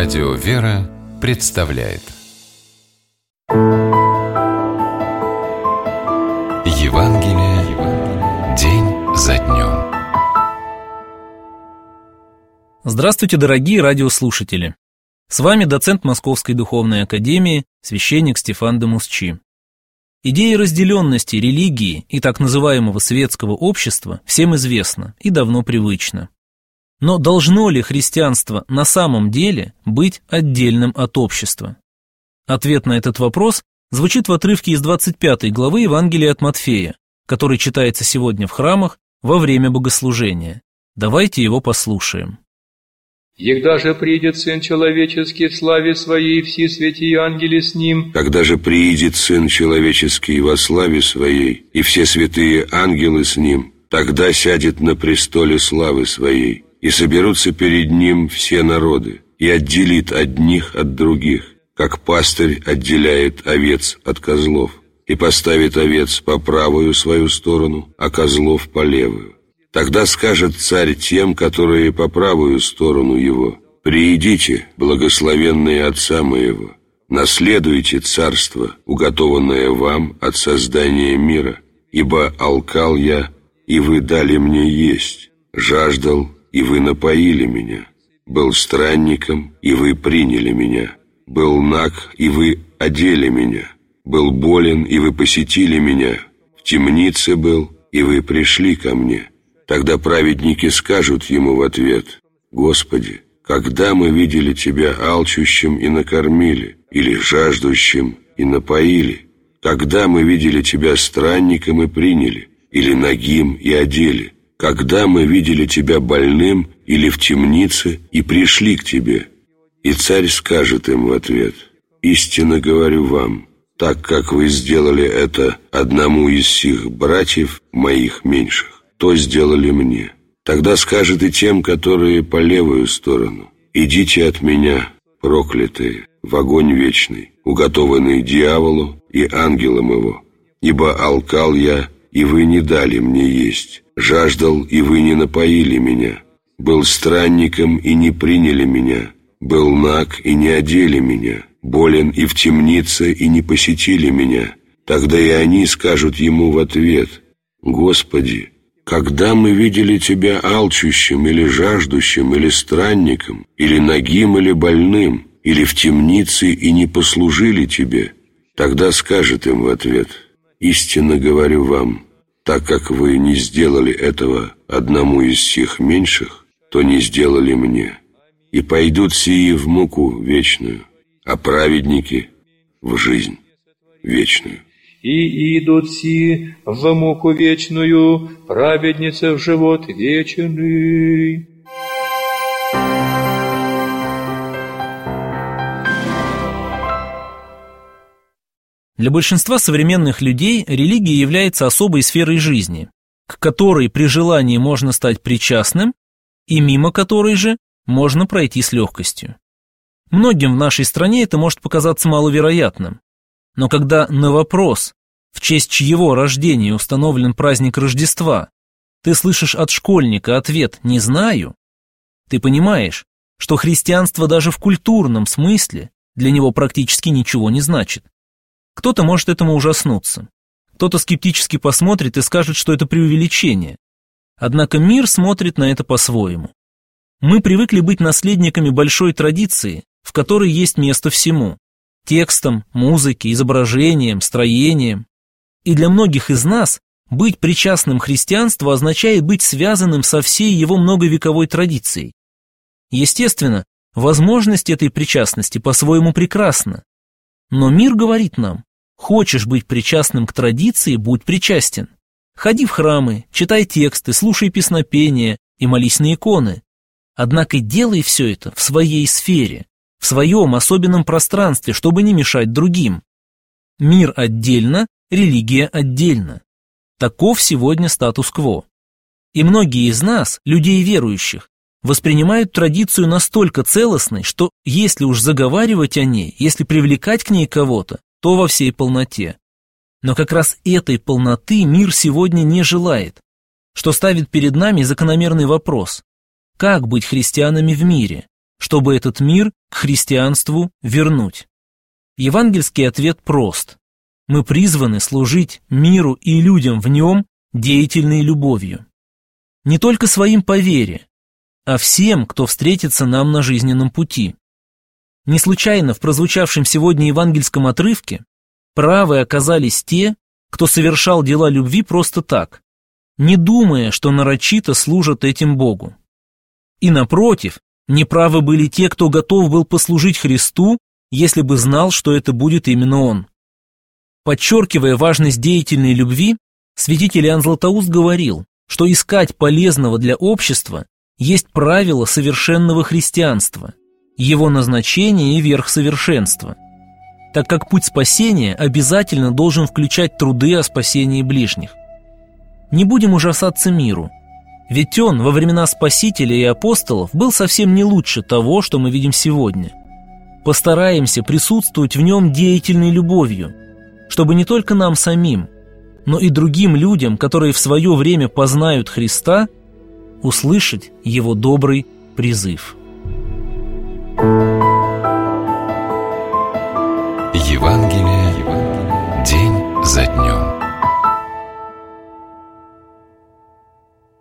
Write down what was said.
Радио «Вера» представляет Евангелие день за днем. Здравствуйте, дорогие радиослушатели! С вами доцент Московской духовной академии, священник Стефан де Мусчи. Идея разделенности религии и так называемого светского общества всем известна и давно привычна. Но должно ли христианство на самом деле быть отдельным от общества? Ответ на этот вопрос звучит в отрывке из 25 главы Евангелия от Матфея, который читается сегодня в храмах во время богослужения. Давайте его послушаем. «Егда же приидет Сын Человеческий в славе Своей, и все святые ангели с Ним». Когда же приидет Сын Человеческий во славе Своей, и все святые ангелы с Ним, тогда сядет на престоле славы Своей, и соберутся перед Ним все народы, и отделит одних от других, как пастырь отделяет овец от козлов, и поставит овец по правую свою сторону, а козлов по левую. Тогда скажет царь тем, которые по правую сторону его: «Приидите, благословенные Отца моего, наследуйте царство, уготованное вам от создания мира, ибо алкал я, и вы дали мне есть, жаждал, и вы напоили меня, был странником, и вы приняли меня, был наг, и вы одели меня, был болен, и вы посетили меня, в темнице был, и вы пришли ко мне». Тогда праведники скажут ему в ответ: «Господи, когда мы видели Тебя алчущим и накормили, или жаждущим и напоили? Когда мы видели Тебя странником и приняли, или нагим и одели? Когда мы видели Тебя больным или в темнице и пришли к Тебе?» И царь скажет им в ответ: «Истинно говорю вам, так как вы сделали это одному из сих братьев моих меньших, то сделали мне». Тогда скажет и тем, которые по левую сторону: «Идите от меня, проклятые, в огонь вечный, уготованный дьяволу и ангелам его, ибо алкал я, и вы не дали мне есть, жаждал, и вы не напоили меня, был странником, и не приняли меня, был наг, и не одели меня, болен и в темнице, и не посетили меня». Тогда и они скажут ему в ответ: «Господи, когда мы видели Тебя алчущим или жаждущим, или странником, или нагим, или больным, или в темнице, и не послужили Тебе?» Тогда скажет им в ответ: «Истинно говорю вам, так как вы не сделали этого одному из сих меньших, то не сделали мне. И пойдут сии в муку вечную, а праведники в жизнь вечную». «И идут си в муку вечную, праведницы в живот вечный». Для большинства современных людей религия является особой сферой жизни, к которой при желании можно стать причастным и мимо которой же можно пройти с легкостью. Многим в нашей стране это может показаться маловероятным. Но когда на вопрос, в честь чьего рождения установлен праздник Рождества, ты слышишь от школьника ответ «не знаю», ты понимаешь, что христианство даже в культурном смысле для него практически ничего не значит. Кто-то может этому ужаснуться, кто-то скептически посмотрит и скажет, что это преувеличение. Однако мир смотрит на это по-своему. Мы привыкли быть наследниками большой традиции, в которой есть место всему: текстом, музыке, изображением, строением. И для многих из нас быть причастным христианству означает быть связанным со всей его многовековой традицией. Естественно, возможность этой причастности по-своему прекрасна. Но мир говорит нам: хочешь быть причастным к традиции, будь причастен. Ходи в храмы, читай тексты, слушай песнопения и молись на иконы. Однако делай все это в своей сфере, в своем особенном пространстве, чтобы не мешать другим. Мир отдельно, религия отдельно. Таков сегодня статус-кво. И многие из нас, людей верующих, воспринимают традицию настолько целостной, что если уж заговаривать о ней, если привлекать к ней кого-то, то во всей полноте. Но как раз этой полноты мир сегодня не желает, что ставит перед нами закономерный вопрос: как быть христианами в мире? чтобы этот мир к христианству вернуть? Евангельский ответ прост. Мы призваны служить миру и людям в нем деятельной любовью. Не только своим по вере, а всем, кто встретится нам на жизненном пути. Не случайно в прозвучавшем сегодня евангельском отрывке правы оказались те, кто совершал дела любви просто так, не думая, что нарочито служат этим Богу. И напротив, неправы были те, кто готов был послужить Христу, если бы знал, что это будет именно Он. Подчеркивая важность деятельной любви, святитель Иоанн Златоуст говорил, что искать полезного для общества есть правило совершенного христианства, его назначение и верх совершенства, так как путь спасения обязательно должен включать труды о спасении ближних. Не будем ужасаться миру, ведь он во времена Спасителя и апостолов был совсем не лучше того, что мы видим сегодня. Постараемся присутствовать в нем деятельной любовью, чтобы не только нам самим, но и другим людям, которые в свое время познают Христа, услышать Его добрый призыв.